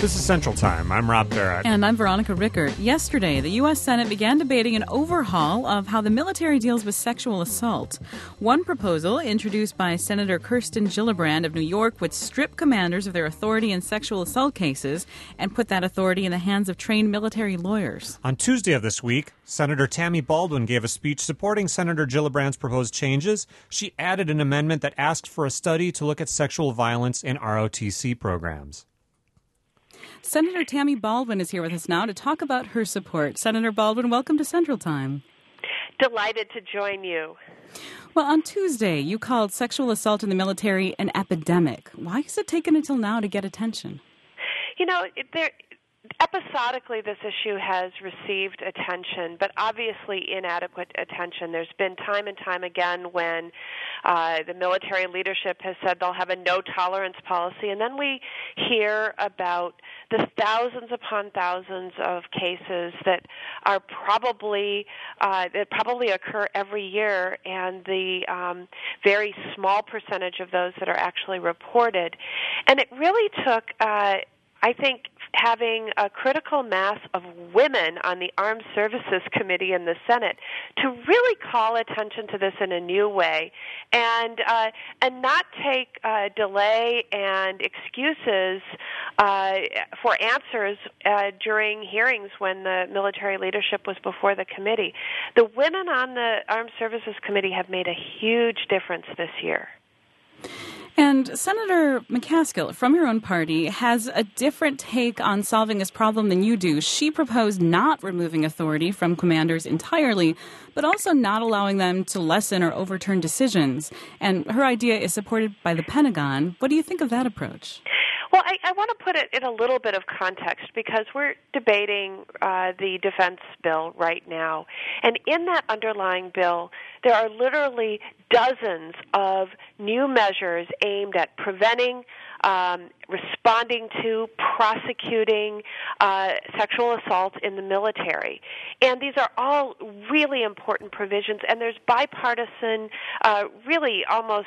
This is Central Time. I'm Rob Barrett. And I'm Veronica Rickert. Yesterday, the U.S. Senate began debating an overhaul of how the military deals with sexual assault. One proposal, introduced by Senator Kirsten Gillibrand of New York, would strip commanders of their authority in sexual assault cases and put that authority in the hands of trained military lawyers. On Tuesday of this week, Senator Tammy Baldwin gave a speech supporting Senator Gillibrand's proposed changes. She added an amendment that asked for a study to look at sexual violence in ROTC programs. Senator Tammy Baldwin is here with us now to talk about her support. Senator Baldwin, welcome to Central Time. Delighted to join you. Well, on Tuesday, you called sexual assault in the military an epidemic. Why has it taken until now to get attention? You know, episodically this issue has received attention, but obviously inadequate attention. There's been time and time again when the military leadership has said they'll have a no-tolerance policy, and then we hear about the thousands upon thousands of cases that are probably occur every year, and the very small percentage of those that are actually reported. And it really took, I think, having a critical mass of women on the Armed Services Committee in the Senate to really call attention to this in a new way, and not take delay and excuses for answers during hearings when the military leadership was before the committee. The women on the Armed Services Committee have made a huge difference this year. And Senator McCaskill, from your own party, has a different take on solving this problem than you do. She proposed not removing authority from commanders entirely, but also not allowing them to lessen or overturn decisions. And her idea is supported by the Pentagon. What do you think of that approach? Well, I want to put it in a little bit of context because we're debating the defense bill right now. And in that underlying bill, there are literally dozens of new measures aimed at preventing, responding to, prosecuting sexual assault in the military. And these are all really important provisions, and there's bipartisan, really almost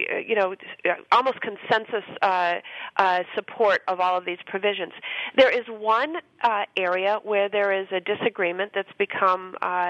consensus support of all of these provisions. There is one area where there is a disagreement that's become,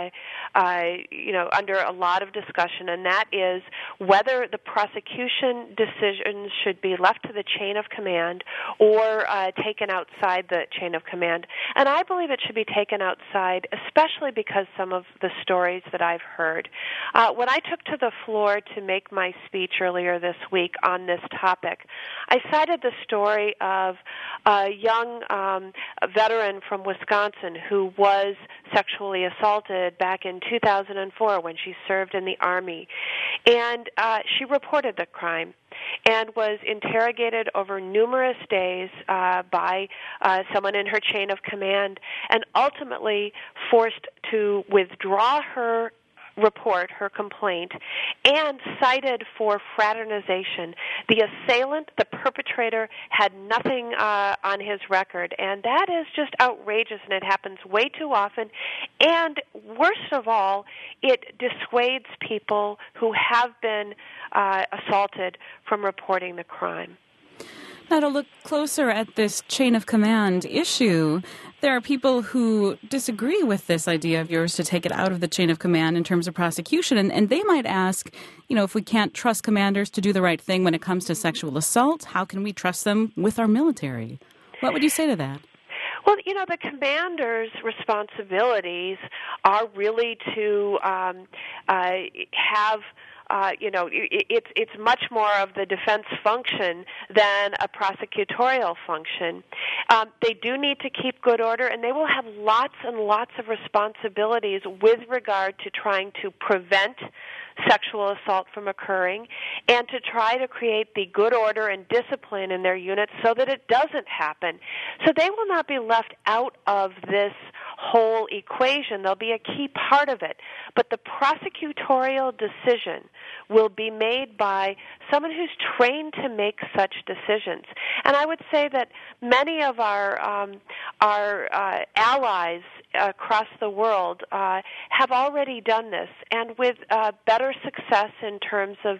under a lot of discussion, and that is whether the prosecution decisions should be left to the chain of command or taken outside the chain of command. And I believe it should be taken outside, especially because some of the stories that I've heard. When I took to the floor to make my speech earlier this week on this topic, I cited the story of a young veteran from Wisconsin who was sexually assaulted back in 2004 when she served in the Army. And she reported the crime and was interrogated over numerous days by someone in her chain of command, and ultimately forced to withdraw her report, her complaint, and cited for fraternization. The assailant, the perpetrator, had nothing on his record, and that is just outrageous, and it happens way too often. And worst of all, it dissuades people who have been assaulted from reporting the crime. Now, to look closer at this chain of command issue, there are people who disagree with this idea of yours to take it out of the chain of command in terms of prosecution, and they might ask, if we can't trust commanders to do the right thing when it comes to sexual assault, how can we trust them with our military? What would you say to that? Well, the commander's responsibilities are really to have it's much more of the defense function than a prosecutorial function. They do need to keep good order, and they will have lots and lots of responsibilities with regard to trying to prevent sexual assault from occurring and to try to create the good order and discipline in their units so that it doesn't happen. So they will not be left out of this whole equation. They'll be a key part of it. But the prosecutorial decision will be made by someone who's trained to make such decisions. And I would say that many of our allies across the world have already done this, and with better success in terms of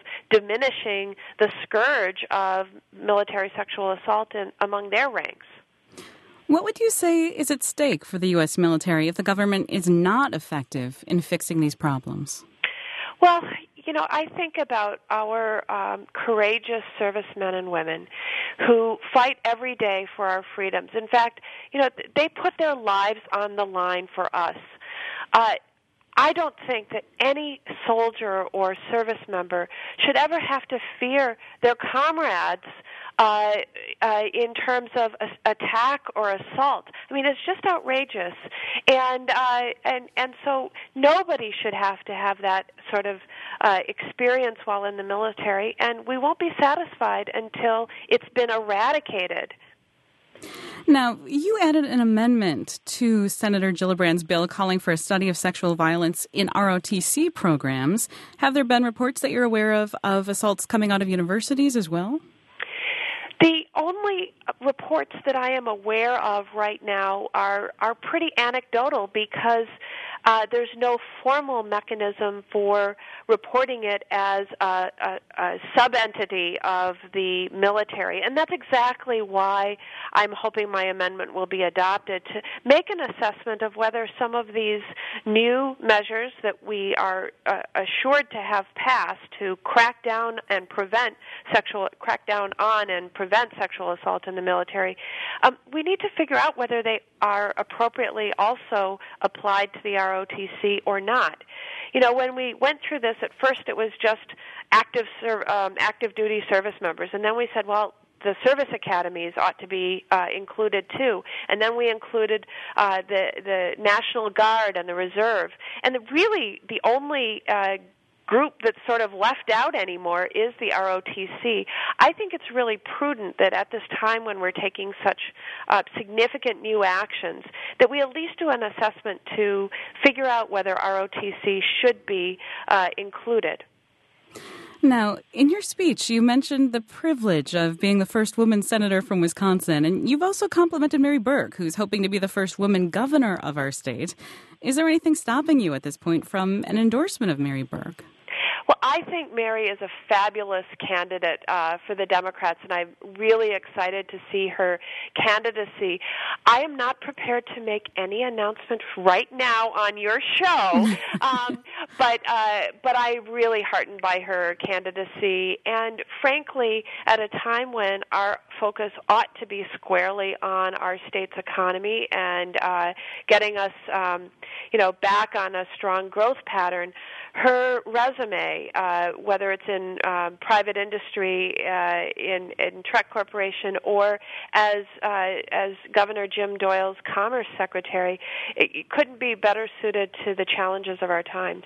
diminishing the scourge of military sexual assault among their ranks. What would you say is at stake for the U.S. military if the government is not effective in fixing these problems? Well, I think about our courageous servicemen and women who fight every day for our freedoms. In fact, they put their lives on the line for us. I don't think that any soldier or service member should ever have to fear their comrades in terms of attack or assault. I mean, it's just outrageous, and so nobody should have to have that sort of experience while in the military, and we won't be satisfied until it's been eradicated. Now, you added an amendment to Senator Gillibrand's bill calling for a study of sexual violence in ROTC programs. Have there been reports that you're aware of assaults coming out of universities as well? The only reports that I am aware of right now are pretty anecdotal because there's no formal mechanism for reporting it as a sub-entity of the military. And that's exactly why I'm hoping my amendment will be adopted, to make an assessment of whether some of these new measures that we are assured to have passed to crack down on and prevent sexual assault in the military, we need to figure out whether they are appropriately also applied to the ROTC or not. When we went through this, at first it was just active duty service members, and then we said, well, the service academies ought to be included too, and then we included the National Guard and the Reserve, and the only group that's sort of left out anymore is the ROTC. I think it's really prudent that at this time when we're taking such significant new actions, that we at least do an assessment to figure out whether ROTC should be included. Now, in your speech, you mentioned the privilege of being the first woman senator from Wisconsin, and you've also complimented Mary Burke, who's hoping to be the first woman governor of our state. Is there anything stopping you at this point from an endorsement of Mary Burke? Well, I think Mary is a fabulous candidate for the Democrats, and I'm really excited to see her candidacy. I am not prepared to make any announcement right now on your show, but I'm really heartened by her candidacy. And frankly, at a time when our focus ought to be squarely on our state's economy and getting us, back on a strong growth pattern, her resume, whether it's in private industry, in Trek Corporation, or as Governor Jim Doyle's Commerce Secretary, it couldn't be better suited to the challenges of our times.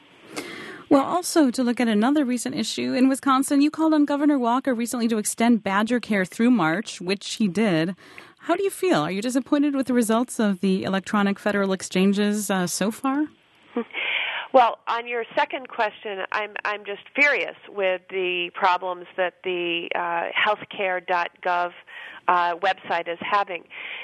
Well, also, to look at another recent issue, in Wisconsin, you called on Governor Walker recently to extend Badger Care through March, which he did. How do you feel? Are you disappointed with the results of the electronic federal exchanges so far? Well, on your second question, I'm just furious with the problems that the healthcare.gov website is having.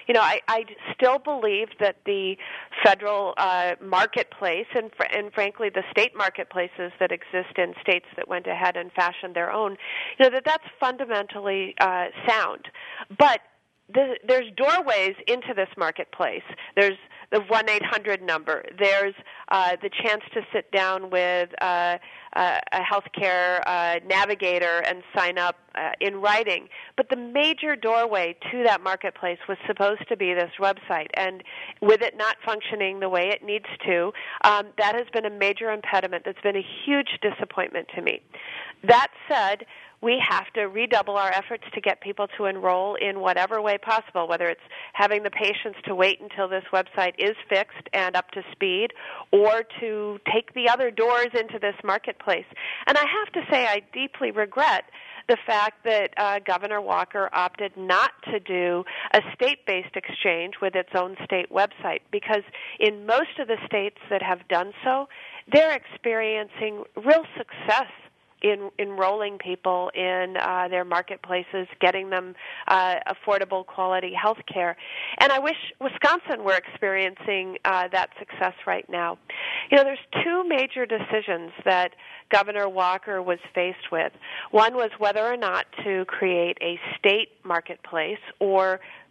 I still believe that the federal marketplace and frankly the state marketplaces that exist in states that went ahead and fashioned their own, that's fundamentally sound. But there's doorways into this marketplace. There's the 1-800 number. There's the chance to sit down with a healthcare navigator and sign up in writing. But the major doorway to that marketplace was supposed to be this website. And with it not functioning the way it needs to, that has been a major impediment. That's been a huge disappointment to me. That said, we have to redouble our efforts to get people to enroll in whatever way possible, whether it's having the patience to wait until this website is fixed and up to speed, or to take the other doors into this marketplace. And I have to say I deeply regret the fact that Governor Walker opted not to do a state-based exchange with its own state website, because in most of the states that have done so, they're experiencing real success in enrolling people in their marketplaces, getting them affordable quality health care. And I wish Wisconsin were experiencing that success right now. There's two major decisions that Governor Walker was faced with. One was whether or not to create a state marketplace or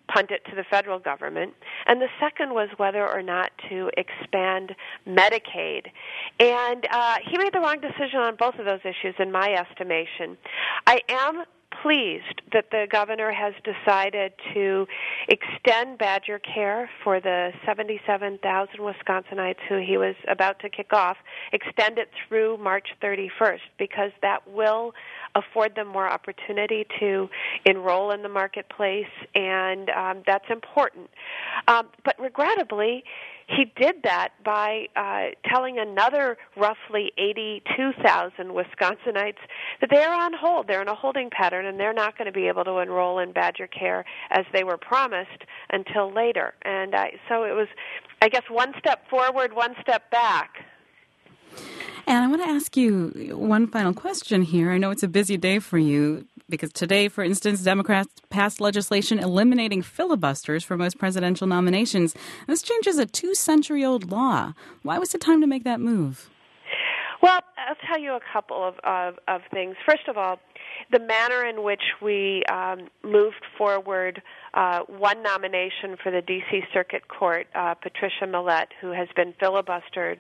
punt it to the federal government, and the second was whether or not to expand Medicaid. And he made the wrong decision on both of those issues, in my estimation. I am pleased that the governor has decided to extend Badger Care for the 77,000 Wisconsinites who he was about to kick off, extend it through March 31st, because that will afford them more opportunity to enroll in the marketplace, and that's important. But regrettably, he did that by telling another roughly 82,000 Wisconsinites that they're on hold. They're in a holding pattern, and they're not going to be able to enroll in Badger Care as they were promised until later. And so it was, I guess, one step forward, one step back. And I want to ask you one final question here. I know it's a busy day for you because today, for instance, Democrats passed legislation eliminating filibusters for most presidential nominations. This changes a 2-century-old law. Why was it time to make that move? Well, I'll tell you a couple of things. First of all, the manner in which we moved forward one nomination for the D.C. Circuit Court, Patricia Millett, who has been filibustered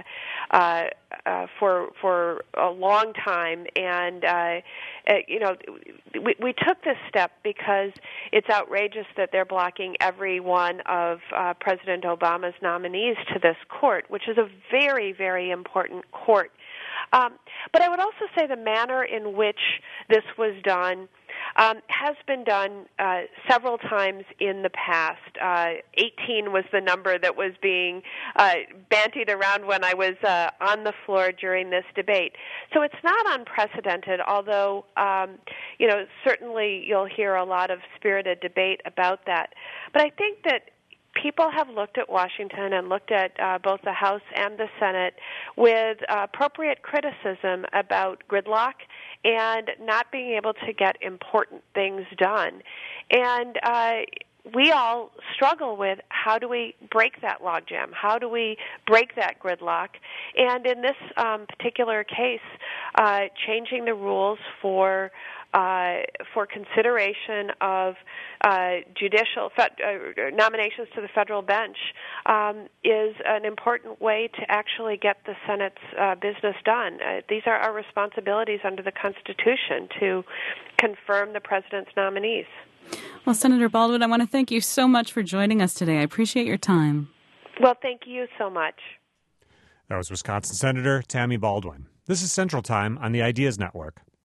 for a long time, and we took this step because it's outrageous that they're blocking every one of President Obama's nominees to this court, which is a very, very important court. But I would also say the manner in which this was done has been done several times in the past. 18 was the number that was being bantied around when I was on the floor during this debate. So it's not unprecedented, although, certainly you'll hear a lot of spirited debate about that. But I think that people have looked at Washington and looked at both the House and the Senate with appropriate criticism about gridlock and not being able to get important things done. And we all struggle with how do we break that logjam? How do we break that gridlock? And in this particular case, changing the rules for consideration of judicial nominations to the federal bench is an important way to actually get the Senate's business done. These are our responsibilities under the Constitution to confirm the president's nominees. Well, Senator Baldwin, I want to thank you so much for joining us today. I appreciate your time. Well, thank you so much. That was Wisconsin Senator Tammy Baldwin. This is Central Time on the Ideas Network.